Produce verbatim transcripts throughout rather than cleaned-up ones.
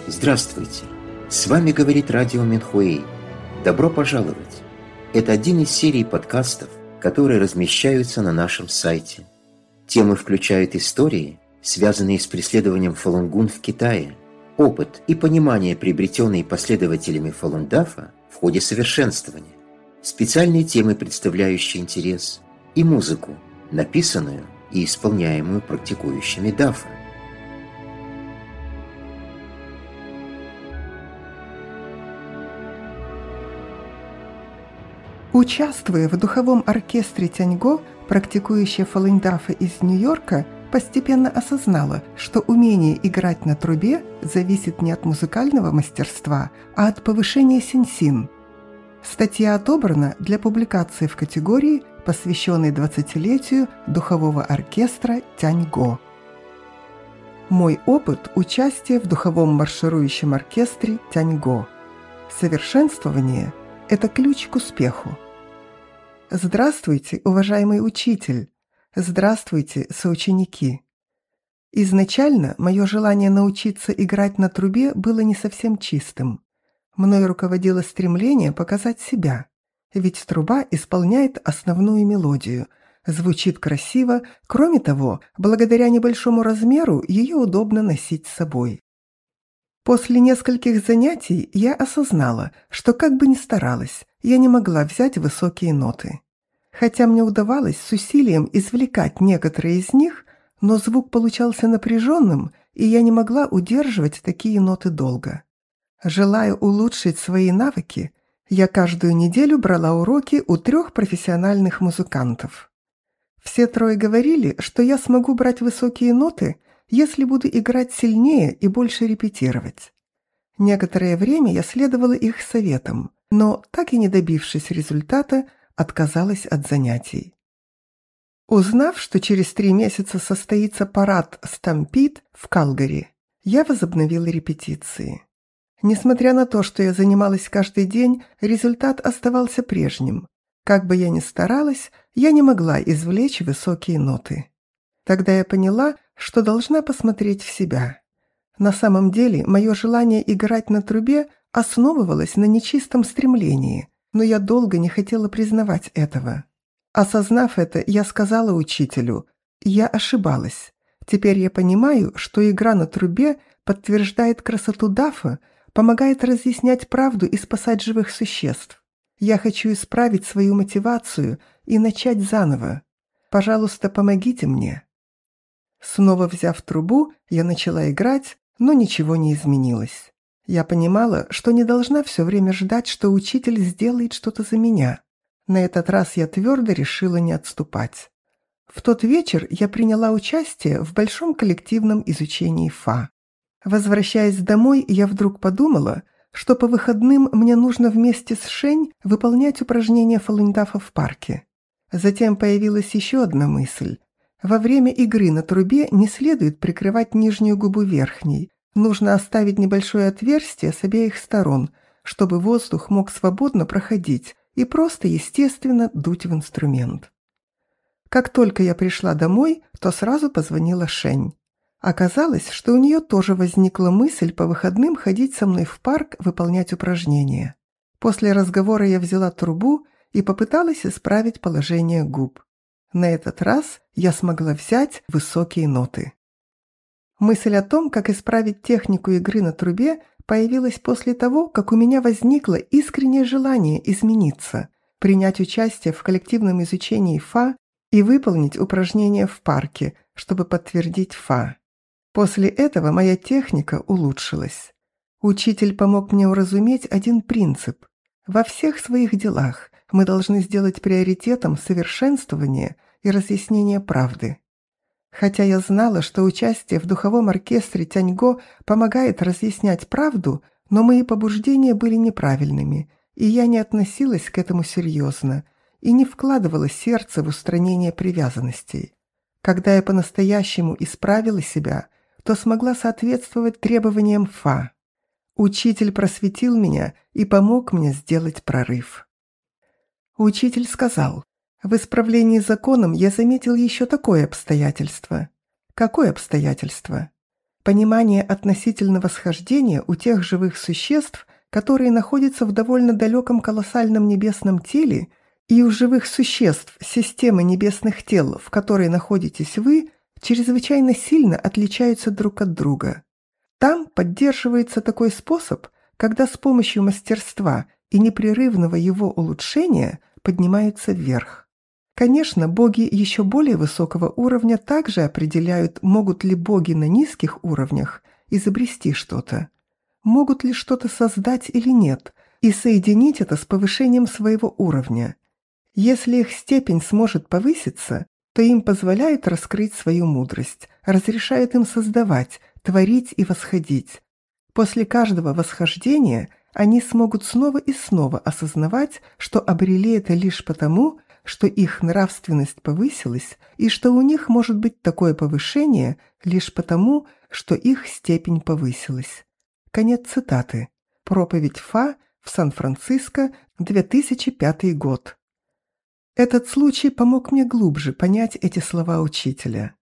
Здравствуйте! С вами говорит радио Минхуэй. Добро пожаловать! Это один из серий подкастов, которые размещаются на нашем сайте. Темы включают истории, связанные с преследованием Фалунгун в Китае, опыт и понимание, приобретенные последователями Фалун-Дафа в ходе совершенствования, специальные темы, представляющие интерес, и музыку, написанную и исполняемую практикующими Дафа. Участвуя в духовом оркестре Тяньго, практикующая Фалун-Дафа из Нью-Йорка постепенно осознала, что умение играть на трубе зависит не от музыкального мастерства, а от повышения синсин. Статья отобрана для публикации в категории, посвященной двадцатилетию духового оркестра Тяньго. Мой опыт участия в духовом марширующем оркестре Тяньго. Совершенствование – это ключ к успеху. Здравствуйте, уважаемый учитель! Здравствуйте, соученики! Изначально мое желание научиться играть на трубе было не совсем чистым. Мною руководило стремление показать себя, ведь труба исполняет основную мелодию, звучит красиво, кроме того, благодаря небольшому размеру ее удобно носить с собой. После нескольких занятий я осознала, что как бы ни старалась, я не могла взять высокие ноты. Хотя мне удавалось с усилием извлекать некоторые из них, но звук получался напряженным, и я не могла удерживать такие ноты долго. Желая улучшить свои навыки, я каждую неделю брала уроки у трех профессиональных музыкантов. Все трое говорили, что я смогу брать высокие ноты, если буду играть сильнее и больше репетировать. Некоторое время я следовала их советам, но, так и не добившись результата, отказалась от занятий. Узнав, что через три месяца состоится парад «Стампид» в Калгари, я возобновила репетиции. Несмотря на то, что я занималась каждый день, результат оставался прежним. Как бы я ни старалась, я не могла извлечь высокие ноты. Тогда я поняла, что должна посмотреть в себя. На самом деле, мое желание играть на трубе основывалось на нечистом стремлении, но я долго не хотела признавать этого. Осознав это, я сказала учителю: «Я ошибалась. Теперь я понимаю, что игра на трубе подтверждает красоту Дафа, помогает разъяснять правду и спасать живых существ. Я хочу исправить свою мотивацию и начать заново. Пожалуйста, помогите мне». Снова взяв трубу, я начала играть, но ничего не изменилось. Я понимала, что не должна все время ждать, что учитель сделает что-то за меня. На этот раз я твердо решила не отступать. В тот вечер я приняла участие в большом коллективном изучении Фа. Возвращаясь домой, я вдруг подумала, что по выходным мне нужно вместе с Шень выполнять упражнения Фалун-Дафа в парке. Затем появилась еще одна мысль. Во время игры на трубе не следует прикрывать нижнюю губу верхней. Нужно оставить небольшое отверстие с обеих сторон, чтобы воздух мог свободно проходить и просто естественно дуть в инструмент. Как только я пришла домой, то сразу позвонила Шень. Оказалось, что у нее тоже возникла мысль по выходным ходить со мной в парк выполнять упражнения. После разговора я взяла трубу и попыталась исправить положение губ. На этот раз я смогла взять высокие ноты. Мысль о том, как исправить технику игры на трубе, появилась после того, как у меня возникло искреннее желание измениться, принять участие в коллективном изучении Фа и выполнить упражнения в парке, чтобы подтвердить Фа. После этого моя техника улучшилась. Учитель помог мне уразуметь один принцип. Во всех своих делах мы должны сделать приоритетом совершенствование и разъяснение правды. Хотя я знала, что участие в духовом оркестре Тяньго помогает разъяснять правду, но мои побуждения были неправильными, и я не относилась к этому серьезно и не вкладывала сердце в устранение привязанностей. Когда я по-настоящему исправила себя, то смогла соответствовать требованиям Фа. Учитель просветил меня и помог мне сделать прорыв. Учитель сказал: «В исправлении законом я заметил еще такое обстоятельство». «Какое обстоятельство?» Понимание относительного схождения у тех живых существ, которые находятся в довольно далеком колоссальном небесном теле, и у живых существ системы небесных тел, в которой находитесь вы, чрезвычайно сильно отличаются друг от друга. Там поддерживается такой способ, когда с помощью мастерства и непрерывного его улучшения поднимаются вверх. Конечно, боги еще более высокого уровня также определяют, могут ли боги на низких уровнях изобрести что-то, могут ли что-то создать или нет, и соединить это с повышением своего уровня. Если их степень сможет повыситься, то им позволяют раскрыть свою мудрость, разрешают им создавать, творить и восходить. После каждого восхождения они смогут снова и снова осознавать, что обрели это лишь потому, что их нравственность повысилась, и что у них может быть такое повышение лишь потому, что их степень повысилась. Конец цитаты. Проповедь Фа в Сан-Франциско, две тысячи пятый год. Этот случай помог мне глубже понять эти слова учителя.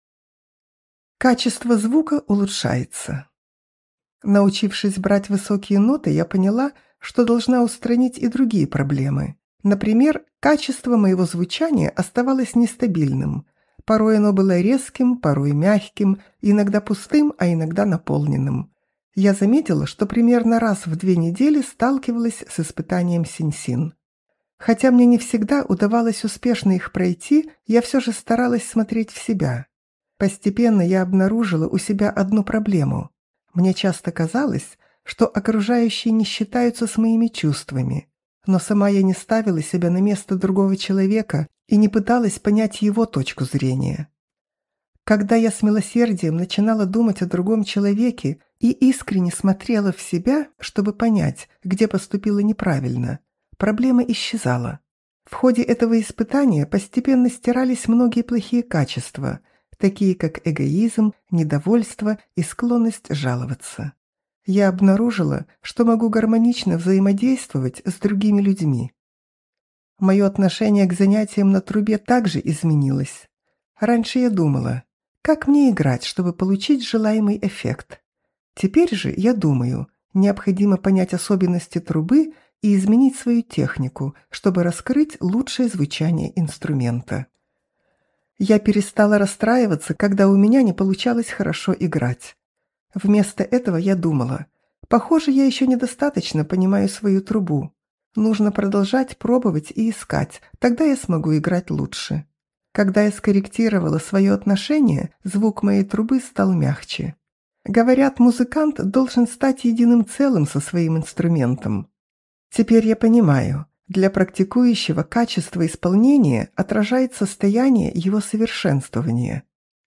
Качество звука улучшается. Научившись брать высокие ноты, я поняла, что должна устранить и другие проблемы. Например, качество моего звучания оставалось нестабильным. Порой оно было резким, порой мягким, иногда пустым, а иногда наполненным. Я заметила, что примерно раз в две недели сталкивалась с испытанием синсин. Хотя мне не всегда удавалось успешно их пройти, я все же старалась смотреть в себя. Постепенно я обнаружила у себя одну проблему. Мне часто казалось, что окружающие не считаются с моими чувствами, но сама я не ставила себя на место другого человека и не пыталась понять его точку зрения. Когда я с милосердием начинала думать о другом человеке и искренне смотрела в себя, чтобы понять, где поступила неправильно, проблема исчезала. В ходе этого испытания постепенно стирались многие плохие качества, такие как эгоизм, недовольство и склонность жаловаться. Я обнаружила, что могу гармонично взаимодействовать с другими людьми. Мое отношение к занятиям на трубе также изменилось. Раньше я думала, как мне играть, чтобы получить желаемый эффект. Теперь же я думаю, необходимо понять особенности трубы и изменить свою технику, чтобы раскрыть лучшее звучание инструмента. Я перестала расстраиваться, когда у меня не получалось хорошо играть. Вместо этого я думала, похоже, я еще недостаточно понимаю свою трубу. Нужно продолжать пробовать и искать, тогда я смогу играть лучше. Когда я скорректировала свое отношение, звук моей трубы стал мягче. Говорят, музыкант должен стать единым целым со своим инструментом. Теперь я понимаю, для практикующего качество исполнения отражает состояние его совершенствования.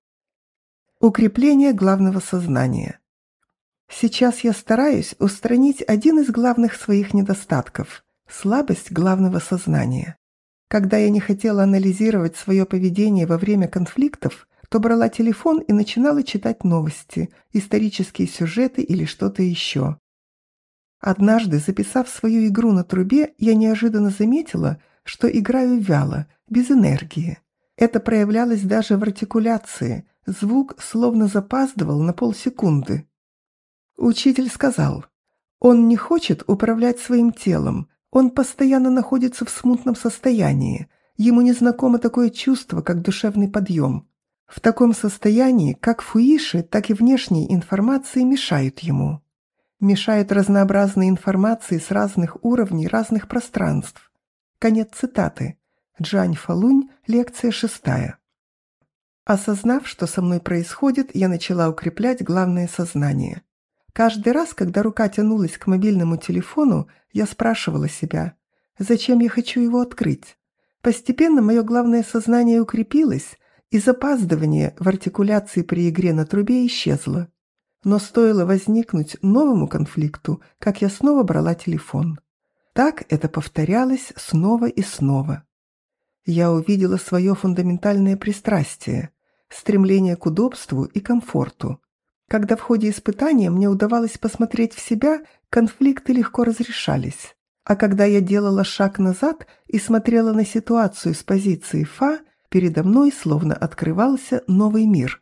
Укрепление главного сознания. Сейчас я стараюсь устранить один из главных своих недостатков – слабость главного сознания. Когда я не хотела анализировать свое поведение во время конфликтов, то брала телефон и начинала читать новости, исторические сюжеты или что-то еще. Однажды, записав свою игру на трубе, я неожиданно заметила, что играю вяло, без энергии. Это проявлялось даже в артикуляции, звук словно запаздывал на полсекунды. Учитель сказал, он не хочет управлять своим телом, он постоянно находится в смутном состоянии, ему не знакомо такое чувство, как душевный подъем. В таком состоянии как фуиши, так и внешней информации мешают ему. Мешают разнообразные информации с разных уровней, разных пространств. Конец цитаты. Джань Фалунь, лекция шестая. Осознав, что со мной происходит, я начала укреплять главное сознание. Каждый раз, когда рука тянулась к мобильному телефону, я спрашивала себя, зачем я хочу его открыть. Постепенно мое главное сознание укрепилось, и запаздывание в артикуляции при игре на трубе исчезло. Но стоило возникнуть новому конфликту, как я снова брала телефон. Так это повторялось снова и снова. Я увидела свое фундаментальное пристрастие, стремление к удобству и комфорту. Когда в ходе испытания мне удавалось посмотреть в себя, конфликты легко разрешались. А когда я делала шаг назад и смотрела на ситуацию с позиции Фа, передо мной словно открывался новый мир.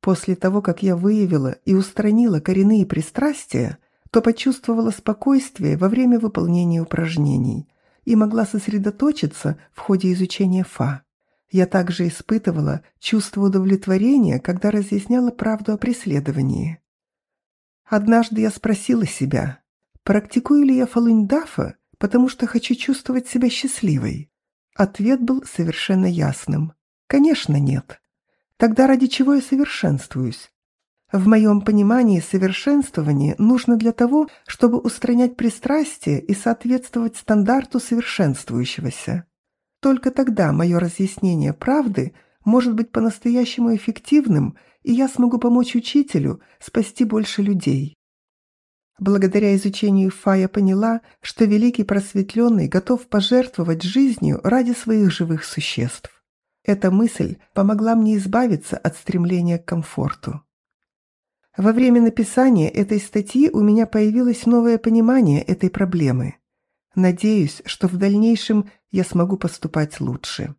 После того, как я выявила и устранила коренные пристрастия, то почувствовала спокойствие во время выполнения упражнений и могла сосредоточиться в ходе изучения Фа. Я также испытывала чувство удовлетворения, когда разъясняла правду о преследовании. Однажды я спросила себя, практикую ли я Фалунь Дафа, потому что хочу чувствовать себя счастливой? Ответ был совершенно ясным. Конечно, нет. Тогда ради чего я совершенствуюсь? В моем понимании совершенствование нужно для того, чтобы устранять пристрастия и соответствовать стандарту совершенствующегося. Только тогда мое разъяснение правды может быть по-настоящему эффективным, и я смогу помочь учителю спасти больше людей. Благодаря изучению Фа я поняла, что великий просветленный готов пожертвовать жизнью ради своих живых существ. Эта мысль помогла мне избавиться от стремления к комфорту. Во время написания этой статьи у меня появилось новое понимание этой проблемы. Надеюсь, что в дальнейшем я смогу поступать лучше.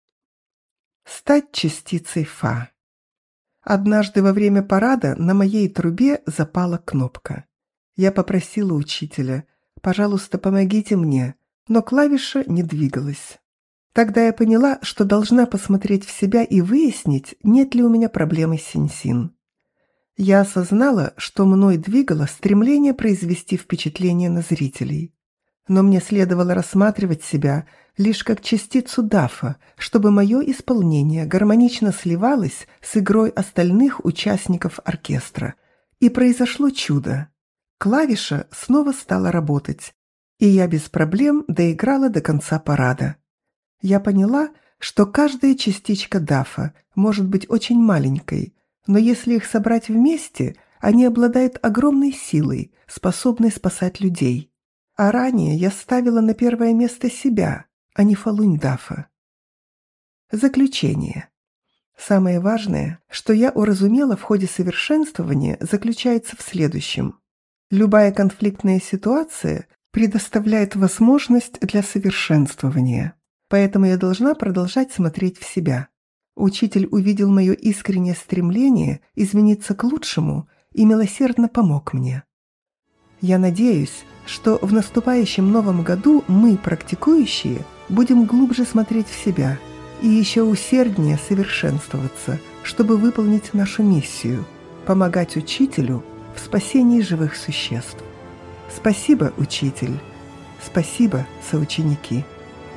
Стать частицей Фа. Однажды во время парада на моей трубе запала кнопка. Я попросила учителя: «Пожалуйста, помогите мне», но клавиша не двигалась. Тогда я поняла, что должна посмотреть в себя и выяснить, нет ли у меня проблемы с синсин. Я осознала, что мной двигало стремление произвести впечатление на зрителей. Но мне следовало рассматривать себя лишь как частицу дафа, чтобы мое исполнение гармонично сливалось с игрой остальных участников оркестра. И произошло чудо. Клавиша снова стала работать, и я без проблем доиграла до конца парада. Я поняла, что каждая частичка дафа может быть очень маленькой, но если их собрать вместе, они обладают огромной силой, способной спасать людей. А ранее я ставила на первое место себя, а не Фалунь Дафа. Заключение. Самое важное, что я уразумела в ходе совершенствования, заключается в следующем. Любая конфликтная ситуация предоставляет возможность для совершенствования, поэтому я должна продолжать смотреть в себя. Учитель увидел мое искреннее стремление измениться к лучшему и милосердно помог мне. Я надеюсь, что в наступающем новом году мы, практикующие, будем глубже смотреть в себя и еще усерднее совершенствоваться, чтобы выполнить нашу миссию – помогать учителю в спасении живых существ. Спасибо, учитель. Спасибо, соученики.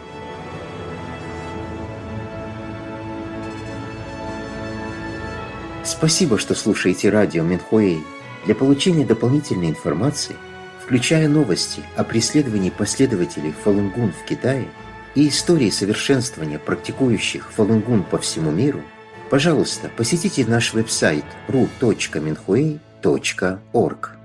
Спасибо, что слушаете радио Минхуэй. Для получения дополнительной информации, включая новости о преследовании последователей Фалунгун в Китае и истории совершенствования практикующих Фалунгун по всему миру, пожалуйста, посетите наш веб-сайт ру точка минхуэй точка орг.